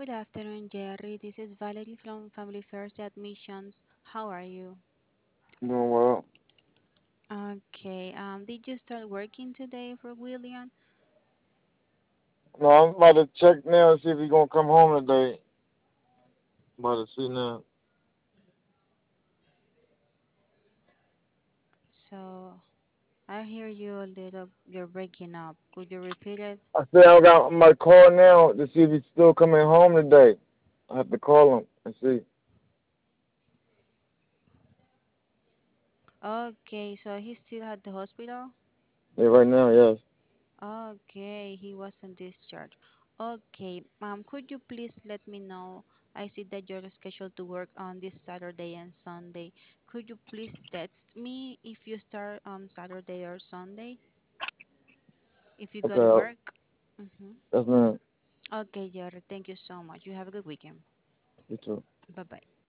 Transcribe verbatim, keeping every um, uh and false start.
afternoon, Jerry. This is Valerie from Family First Admissions. How are you? Doing well. Okay. Um, did you start working today for William? No, I'm about to check now and see if he's gonna come home today. About to see now. So I hear you a little. You're breaking up. Could you repeat it? I said I got I'm about to call now to see if he's still coming home today. I have to call him and see. Okay. So he's still at the hospital. Yeah, right now, yes. Okay, he wasn't discharged. Okay. Um, could you please let me know? I see that you're scheduled to work on this Saturday and Sunday. Could you please text me if you start on Saturday or Sunday? If you got Okay, work. Mm-hmm. that's man. Okay, Jared, thank you so much. You have a good weekend. You too. Bye bye.